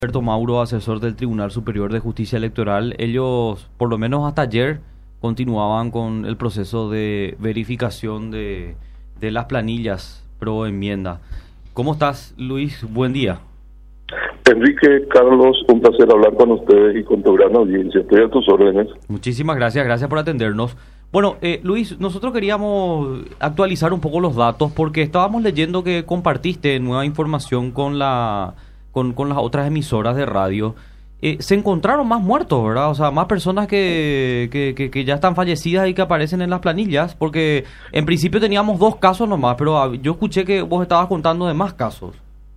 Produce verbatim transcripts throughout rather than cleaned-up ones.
Alberto Mauro, asesor del Tribunal Superior de Justicia Electoral, ellos, por lo menos hasta ayer, continuaban con el proceso de verificación de, de las planillas pro enmienda. ¿Cómo estás, Luis? Buen día. Enrique, Carlos, un placer hablar con ustedes y con tu gran audiencia. Estoy a tus órdenes. Muchísimas gracias, gracias por atendernos. Bueno, eh, Luis, nosotros queríamos actualizar un poco los datos porque estábamos leyendo que compartiste nueva información con la... Con, con las otras emisoras de radio. Eh, se encontraron más muertos, ¿verdad? O sea, más personas que, que, que, que ya están fallecidas y que aparecen en las planillas, porque en principio teníamos dos casos nomás, pero yo escuché que vos estabas contando de más casos.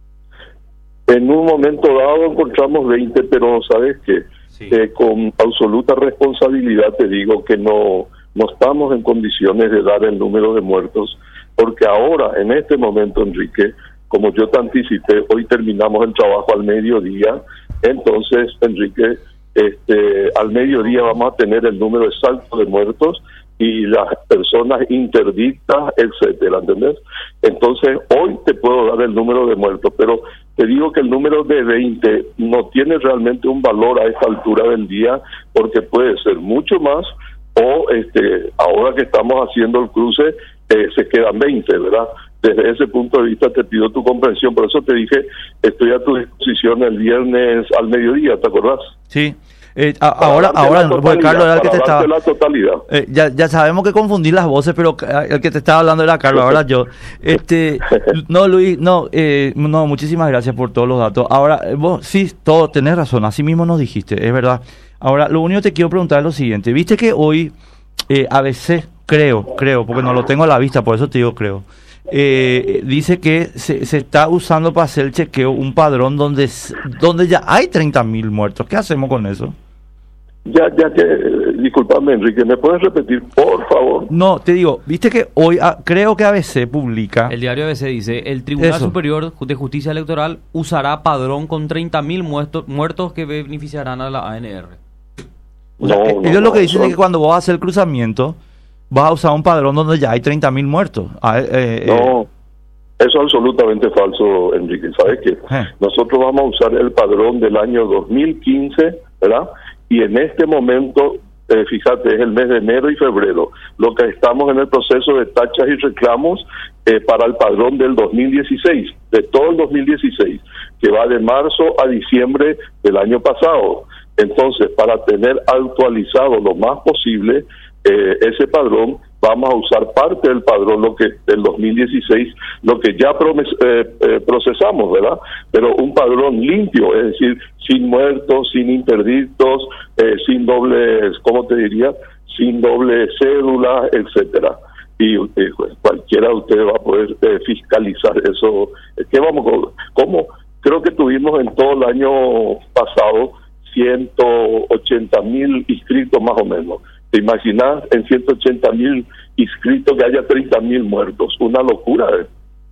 En un momento dado encontramos veinte, pero ¿sabes qué? Sí. Eh, con absoluta responsabilidad te digo que no, no estamos en condiciones de dar el número de muertos, porque ahora, en este momento, Enrique, como yo te anticipé, hoy terminamos el trabajo al mediodía, entonces, Enrique, este, al mediodía vamos a tener el número exacto de muertos y las personas interdictas, etcétera, ¿entendés? Entonces, hoy te puedo dar el número de muertos, pero te digo que el número de veinte no tiene realmente un valor a esta altura del día, porque puede ser mucho más, o este, ahora que estamos haciendo el cruce, eh, se quedan veinte, ¿verdad? Desde ese punto de vista te pido tu comprensión, por eso te dije, estoy a tu disposición el viernes al mediodía, ¿te acordás? Sí, eh, a, ahora, ahora, porque Carlos era el que te estaba... la totalidad. Eh, ya, ya sabemos que confundir las voces, pero el que te estaba hablando era Carlos, ahora yo. Este, no, Luis, no, eh, no, muchísimas gracias por todos los datos. Ahora, vos sí, todo, tenés razón, así mismo nos dijiste, es verdad. Ahora, lo único que te quiero preguntar es lo siguiente, viste que hoy eh, A B C, creo, creo, porque no lo tengo a la vista, por eso te digo creo, Eh, dice que se, se está usando para hacer el chequeo un padrón donde donde ya hay treinta mil muertos. ¿Qué hacemos con eso? Ya, ya que, eh, disculpame, Enrique, ¿me puedes repetir, por favor? No, te digo, viste que hoy a, creo que A B C publica... El diario A B C dice, el Tribunal eso. Superior de Justicia Electoral usará padrón con treinta mil muertos, muertos que beneficiarán a la A N R. O sea, no, ellos no, lo que dicen no. es que cuando vos vas a hacer el cruzamiento... vas a usar un padrón donde ya hay treinta mil muertos. Ah, eh, no, eh. eso es absolutamente falso, Enrique. ¿Sabes qué? Eh. Nosotros vamos a usar el padrón del año dos mil quince, ¿verdad? Y en este momento, eh, fíjate, es el mes de enero y febrero. Lo que estamos en el proceso de tachas y reclamos eh, para el padrón del dos mil dieciséis, de todo el dos mil dieciséis, que va de marzo a diciembre del año pasado. Entonces, para tener actualizado lo más posible, Eh, ese padrón, vamos a usar parte del padrón lo que del dos mil dieciséis, lo que ya promes, eh, eh, procesamos, ¿verdad? Pero un padrón limpio, es decir, sin muertos, sin interdictos, eh, sin dobles, ¿cómo te diría? Sin doble cédula, etcétera. Y eh, cualquiera de ustedes va a poder eh, fiscalizar eso. ¿Qué vamos con, cómo? Creo que tuvimos en todo el año pasado ciento ochenta mil inscritos más o menos. ¿Te imaginas en ciento ochenta mil inscritos que haya treinta mil muertos? Una locura, ¿eh?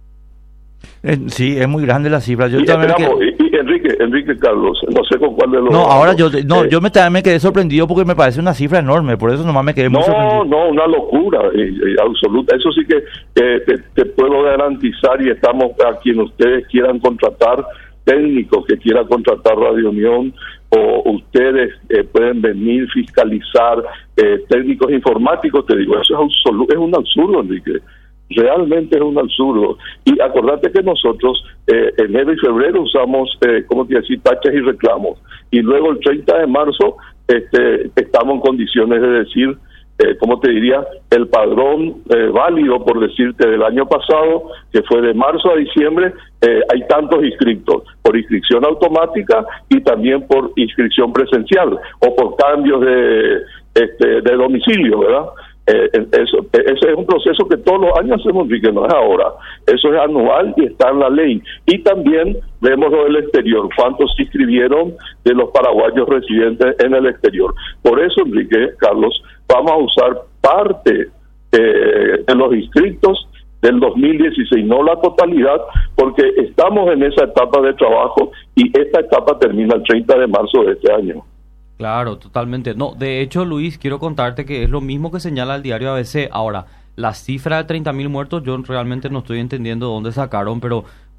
Eh, sí, es muy grande la cifra. Yo y, también esperamos, que... y, y Enrique, Enrique Carlos, no sé con cuál de los... No, ahora yo no, eh, yo me, también me quedé sorprendido porque me parece una cifra enorme, por eso nomás me quedé muy no, sorprendido. No, no, una locura eh, eh, absoluta. Eso sí que eh, te, te puedo garantizar, y estamos a quien ustedes quieran contratar, técnicos que quieran contratar Radio Unión, o ustedes eh, pueden venir, fiscalizar, eh, técnicos informáticos, te digo, eso es, absoluto, es un absurdo, Enrique, realmente es un absurdo. Y acordate que nosotros eh, enero y febrero usamos, eh, ¿cómo te decía?, tachas y reclamos, y luego el treinta de marzo este, estamos en condiciones de decir, eh, ¿cómo te diría?, el padrón eh, válido, por decirte, del año pasado, que fue de marzo a diciembre, eh, hay tantos inscritos, por inscripción automática y también por inscripción presencial, o por cambios de, este, de domicilio, ¿verdad? Eh, eso, ese es un proceso que todos los años hacemos, y que no es ahora. Eso es anual y está en la ley. Y también vemos lo del exterior, cuántos se inscribieron de los paraguayos residentes en el exterior. Por eso, Enrique, Carlos, vamos a usar parte eh, de los inscritos del dos mil dieciséis, no la totalidad, porque estamos en esa etapa de trabajo y esta etapa termina el treinta de marzo de este año. Claro, totalmente. No, de hecho, Luis, quiero contarte que es lo mismo que señala el diario A B C. Ahora, la cifra de treinta mil muertos, yo realmente no estoy entendiendo dónde sacaron, pero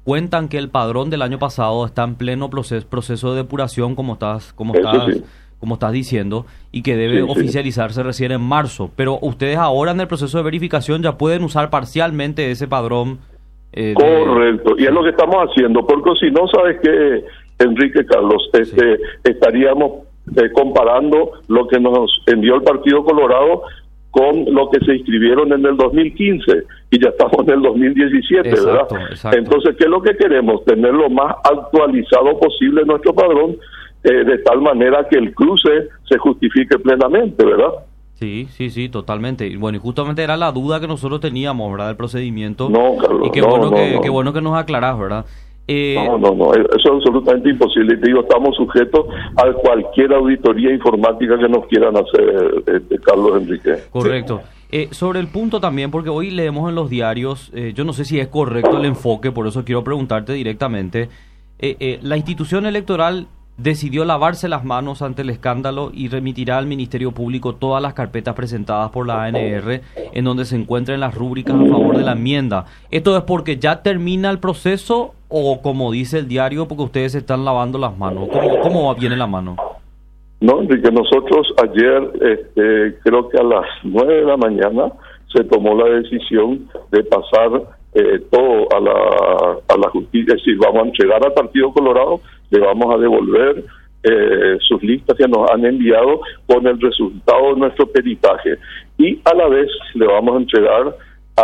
cuentan que el padrón del año pasado está en pleno proceso, proceso de depuración, como estás, como estás, sí. como estás diciendo, y que debe sí, oficializarse sí. recién en marzo. Pero ustedes ahora en el proceso de verificación ya pueden usar parcialmente ese padrón. Eh, Correcto, de... y es lo que estamos haciendo, porque si no, ¿sabes qué, Enrique Carlos? Este, sí. Estaríamos eh, comparando lo que nos envió el Partido Colorado con lo que se inscribieron en el dos mil quince, y ya estamos en el dos mil diecisiete, exacto, ¿verdad? Exacto. Entonces, ¿qué es lo que queremos? Tener lo más actualizado posible nuestro padrón, eh, de tal manera que el cruce se justifique plenamente, ¿verdad? Sí, sí, sí, totalmente. Y bueno, y justamente era la duda que nosotros teníamos, ¿verdad? Del procedimiento. No, Carlos, y qué no, bueno no, que no. qué bueno que nos aclarás, ¿verdad? Eh, no, no, no, eso es absolutamente imposible. Te digo, estamos sujetos a cualquier auditoría informática que nos quieran hacer, este, Carlos Enrique. Correcto. Eh, sobre el punto también, porque hoy leemos en los diarios, eh, yo no sé si es correcto el enfoque, por eso quiero preguntarte directamente, eh, eh, la institución electoral decidió lavarse las manos ante el escándalo y remitirá al Ministerio Público todas las carpetas presentadas por la A N R en donde se encuentren las rúbricas a favor de la enmienda. ¿Esto es porque ya termina el proceso o, como dice el diario, porque ustedes se están lavando las manos? ¿Cómo, cómo viene la mano? No, Enrique, nosotros ayer, este, creo que a las nueve de la mañana, se tomó la decisión de pasar eh, todo a la, a la justicia. Es decir, vamos a entregar al Partido Colorado, le vamos a devolver eh, sus listas que nos han enviado con el resultado de nuestro peritaje, y a la vez le vamos a entregar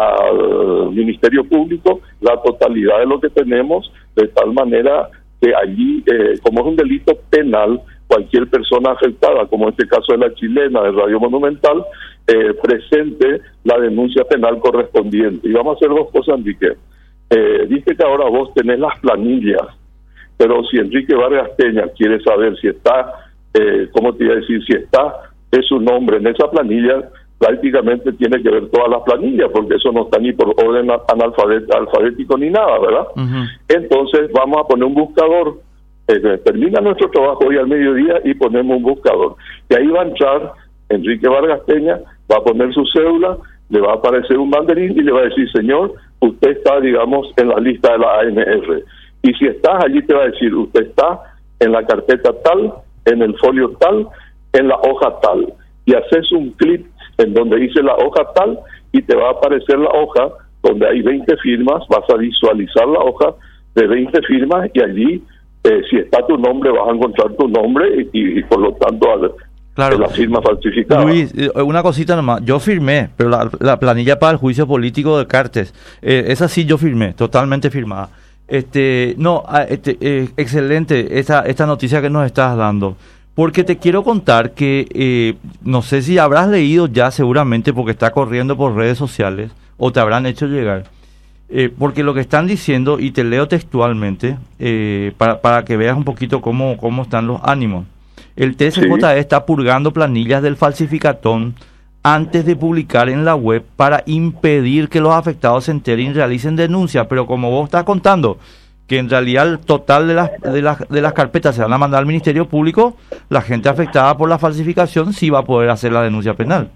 al Ministerio Público la totalidad de lo que tenemos, de tal manera que allí, eh, como es un delito penal, cualquier persona afectada, como este caso de la chilena de Radio Monumental, eh, presente la denuncia penal correspondiente. Y vamos a hacer dos cosas, Enrique. Eh, dice que ahora vos tenés las planillas, pero si Enrique Vargas Peña quiere saber si está, eh, ¿cómo te iba a decir? Si está, es su nombre en esa planilla, prácticamente tiene que ver todas las planillas, porque eso no está ni por orden analfabet- alfabético ni nada, ¿verdad? Uh-huh. Entonces vamos a poner un buscador. Eh, termina nuestro trabajo hoy al mediodía y ponemos un buscador. Y ahí va a entrar Enrique Vargas Peña, va a poner su cédula, le va a aparecer un banderín y le va a decir, señor, usted está, digamos, en la lista de la A N R. Y si estás allí, te va a decir, usted está en la carpeta tal, en el folio tal, en la hoja tal. Y haces un clic en donde dice la hoja tal y te va a aparecer la hoja donde hay veinte firmas, vas a visualizar la hoja de veinte firmas y allí, eh, si está tu nombre, vas a encontrar tu nombre y, y por lo tanto al, claro. la firma falsificada. Luis, una cosita nomás, yo firmé, pero la, la planilla para el juicio político de Cartes, eh, esa sí yo firmé, totalmente firmada. Este, no, este, eh, excelente esta, esta noticia que nos estás dando, porque te quiero contar que, eh, no sé si habrás leído ya seguramente porque está corriendo por redes sociales, o te habrán hecho llegar, eh, porque lo que están diciendo, y te leo textualmente, eh, para, para que veas un poquito cómo, cómo están los ánimos. El T S J E sí. está purgando planillas del falsificatón antes de publicar en la web para impedir que los afectados se enteren y realicen denuncias, pero como vos estás contando que en realidad el total de las, de las de las carpetas se van a mandar al Ministerio Público, la gente afectada por la falsificación sí va a poder hacer la denuncia penal.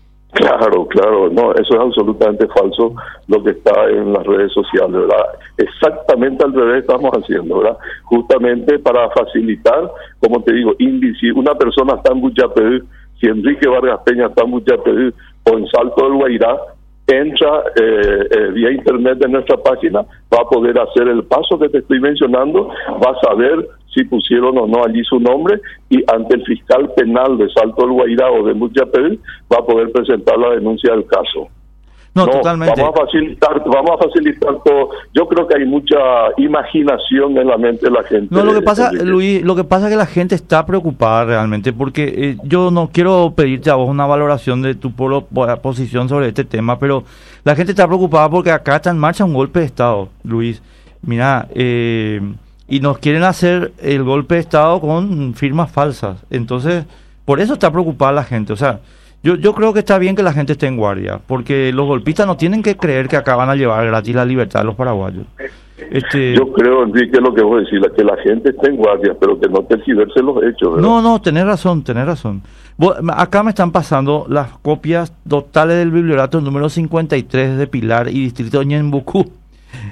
Claro, claro, no, eso es absolutamente falso lo que está en las redes sociales, ¿verdad? Exactamente al revés estamos haciendo, ¿verdad? Justamente para facilitar, como te digo, si una persona está en Buchapeu, si Enrique Vargas Peña está en Buchapeu o en Salto del Guairá, entra eh, eh, vía internet de nuestra página, va a poder hacer el paso que te estoy mencionando, va a saber si pusieron o no allí su nombre y ante el fiscal penal de Salto del Guairá o de Buchapeu va a poder presentar la denuncia del caso. No, no, totalmente. Vamos a facilitar, vamos a facilitar todo. Yo creo que hay mucha imaginación en la mente de la gente. No, lo que pasa, Luis, lo que pasa es que la gente está preocupada realmente, porque eh, yo no quiero pedirte a vos una valoración de tu posición sobre este tema, pero la gente está preocupada porque acá está en marcha un golpe de Estado, Luis. Mira, eh, y nos quieren hacer el golpe de Estado con firmas falsas. Entonces, por eso está preocupada la gente. O sea, Yo, yo creo que está bien que la gente esté en guardia, porque los golpistas no tienen que creer que acá van a llevar gratis la libertad de los paraguayos. Este... Yo creo, Enrique, lo que vos decís, que la gente esté en guardia, pero que no tergiverse los hechos, ¿verdad? No, no, tenés razón, tenés razón. Vos, acá me están pasando las copias totales del bibliorato número cincuenta y tres de Pilar y Distrito Ñembucú.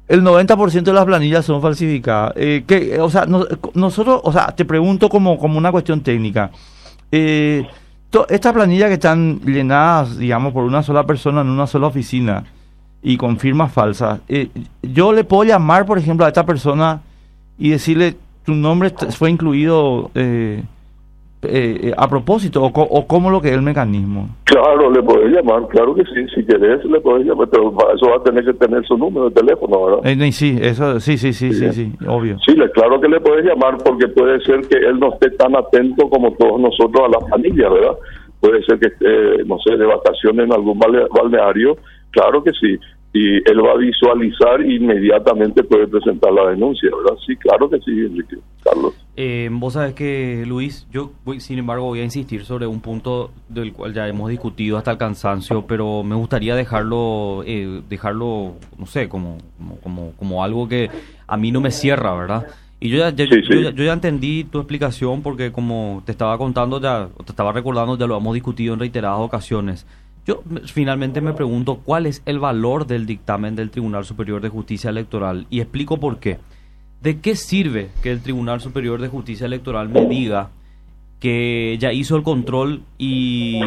el noventa por ciento de las planillas son falsificadas. Eh, que, o sea, no, nosotros, o sea, te pregunto como, como una cuestión técnica. Eh, to, estas planillas que están llenadas, digamos, por una sola persona en una sola oficina y con firmas falsas, eh, yo le puedo llamar, por ejemplo, a esta persona y decirle, tu nombre fue incluido eh, eh, a propósito, o, o cómo lo que es el mecanismo. Claro, le podés llamar, claro que sí, si querés le podés llamar, pero para eso va a tener que tener su número de teléfono, ¿verdad? Eh, sí, eso, sí, sí, sí, sí, sí, sí, obvio. Sí, le, claro que le podés llamar, porque puede ser que él no esté tan atento como todos nosotros a la familia, ¿verdad? Puede ser que esté, no sé, de vacaciones en algún balneario, claro que sí, y él va a visualizar e inmediatamente puede presentar la denuncia, ¿verdad? Sí, claro que sí, Enrique, Carlos. Eh, vos sabés que, Luis, yo voy, sin embargo voy a insistir sobre un punto del cual ya hemos discutido hasta el cansancio, pero me gustaría dejarlo, eh, dejarlo, no sé, como, como, como, como algo que a mí no me cierra, ¿verdad? Y yo ya, ya, sí, yo, sí. ya, yo ya entendí tu explicación porque como te estaba contando, ya te estaba recordando, ya lo hemos discutido en reiteradas ocasiones. Yo finalmente me pregunto cuál es el valor del dictamen del Tribunal Superior de Justicia Electoral y explico por qué. ¿De qué sirve que el Tribunal Superior de Justicia Electoral me diga que ya hizo el control y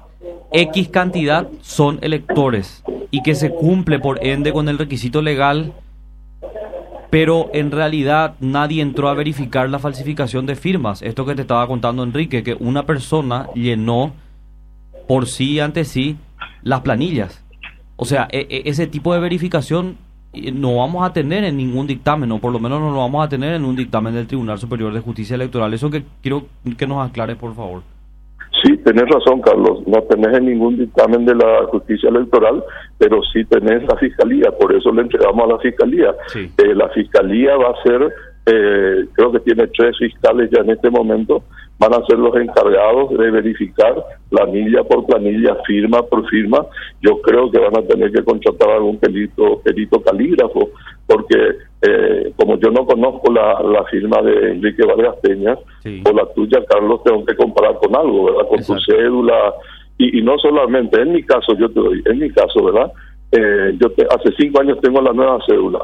X cantidad son electores y que se cumple por ende con el requisito legal, pero en realidad nadie entró a verificar la falsificación de firmas? Esto que te estaba contando Enrique, que una persona llenó por sí y ante sí las planillas. O sea, e- e- ese tipo de verificación no vamos a tener en ningún dictamen, o por lo menos no lo vamos a tener en un dictamen del Tribunal Superior de Justicia Electoral. Eso que quiero que nos aclares, por favor. Sí, tenés razón, Carlos. No tenés en ningún dictamen de la justicia electoral, pero sí tenés la fiscalía. Por eso le entregamos a la fiscalía. Sí. Eh, la fiscalía va a ser, eh, creo que tiene tres fiscales ya en este momento, van a ser los encargados de verificar planilla por planilla, firma por firma. Yo creo que van a tener que contratar a algún perito, perito calígrafo, porque eh, como yo no conozco la, la firma de Enrique Vargas Peña, Sí. o la tuya, Carlos, tengo que comparar con algo, ¿verdad? Con Exacto. tu cédula, y, y no solamente, en mi caso, yo te doy, en mi caso, ¿verdad? Eh, yo te, hace cinco años tengo la nueva cédula,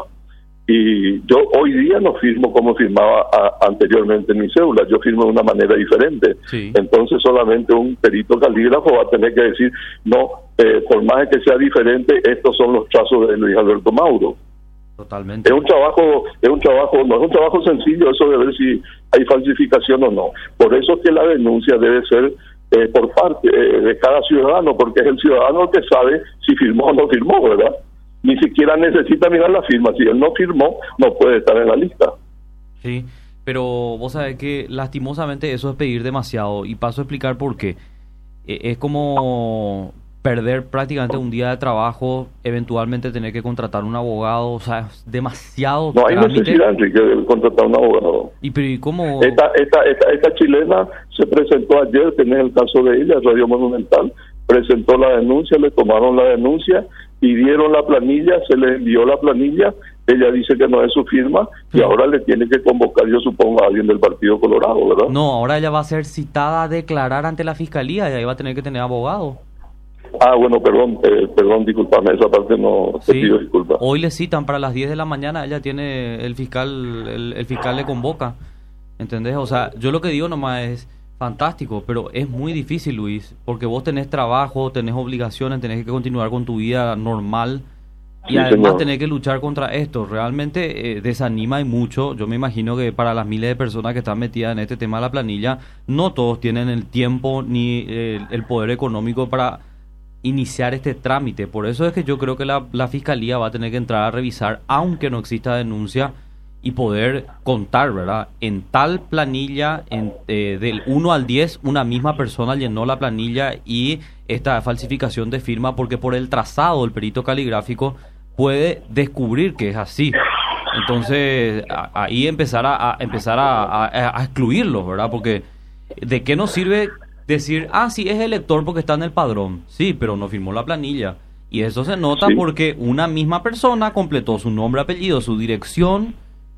y yo hoy día no firmo como firmaba a, anteriormente en mi cédula, yo firmo de una manera diferente. Sí. Entonces solamente un perito calígrafo va a tener que decir, no, eh, por más que sea diferente, estos son los trazos de Luis Alberto Mauro. Totalmente. Es un trabajo, es un trabajo, no es un trabajo sencillo eso de ver si hay falsificación o no. Por eso es que la denuncia debe ser eh, por parte eh, de cada ciudadano, porque es el ciudadano el que sabe si firmó o no firmó, ¿verdad? Ni siquiera necesita mirar la firma. Si él no firmó, no puede estar en la lista. Sí, pero vos sabés que lastimosamente eso es pedir demasiado, y paso a explicar por qué. Eh, es como perder prácticamente un día de trabajo, eventualmente tener que contratar un abogado, o sea, es demasiado No hay trámite. necesidad, Enrique, de contratar a un abogado. ¿Y pero y cómo? Esta, esta, esta, esta chilena se presentó ayer, tenés el caso de ella, Radio Monumental, presentó la denuncia, le tomaron la denuncia, pidieron la planilla, se le envió la planilla, ella dice que no es su firma, y Sí. ahora le tiene que convocar, yo supongo, a alguien del Partido Colorado, ¿verdad? No, ahora ella va a ser citada a declarar ante la fiscalía y ahí va a tener que tener abogado. Ah, bueno, perdón, eh, perdón, discúlpame, esa parte no, te Sí. pido disculpas. Hoy le citan para las diez de la mañana, ella tiene, el fiscal, el, el fiscal le convoca, ¿entendés? O sea, yo lo que digo nomás es fantástico, pero es muy difícil, Luis, porque vos tenés trabajo, tenés obligaciones, tenés que continuar con tu vida normal y Sí, además señor. tenés que luchar contra esto. Realmente eh, desanima y mucho. Yo me imagino que para las miles de personas que están metidas en este tema de la planilla, no todos tienen el tiempo ni eh, el poder económico para iniciar este trámite. Por eso es que yo creo que la, la fiscalía va a tener que entrar a revisar, aunque no exista denuncia, y poder contar, ¿verdad? En tal planilla, en, eh, del uno al diez, una misma persona llenó la planilla y esta falsificación de firma, porque por el trazado del perito caligráfico puede descubrir que es así. Entonces, a, ahí empezar a, a empezar a, a, a excluirlos, ¿verdad? Porque ¿de qué nos sirve decir, ah, sí, es elector porque está en el padrón? Sí, pero no firmó la planilla. Y eso se nota Sí. porque una misma persona completó su nombre, apellido, su dirección,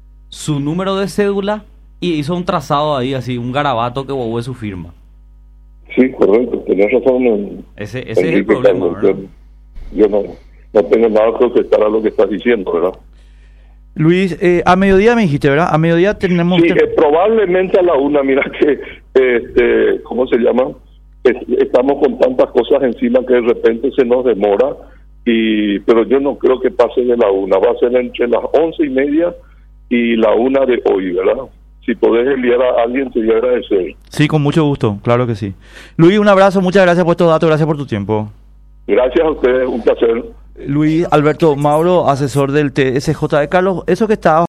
su número de cédula y hizo un trazado ahí, así, un garabato que bobó su firma. Sí, correcto, tenés razón. En, Ese, ese es el Enrique, problema, Carlos, ¿verdad? Yo, yo no, no tengo nada que objetar a lo que estás diciendo, ¿verdad? Luis, eh, a mediodía me dijiste, ¿verdad? A mediodía tenemos... Sí, eh, probablemente a la una, mira que, este, ¿cómo se llama? Es, estamos con tantas cosas encima que de repente se nos demora, y pero yo no creo que pase de la una, va a ser entre las once y media y la una de hoy, ¿verdad? Si podés enviar a alguien, te voy a agradecer. Sí, con mucho gusto, claro que sí. Luis, un abrazo, muchas gracias por estos datos, gracias por tu tiempo. Gracias a ustedes, un placer. Luis Alberto Mauro, asesor del T S J de Carlos, eso que estaba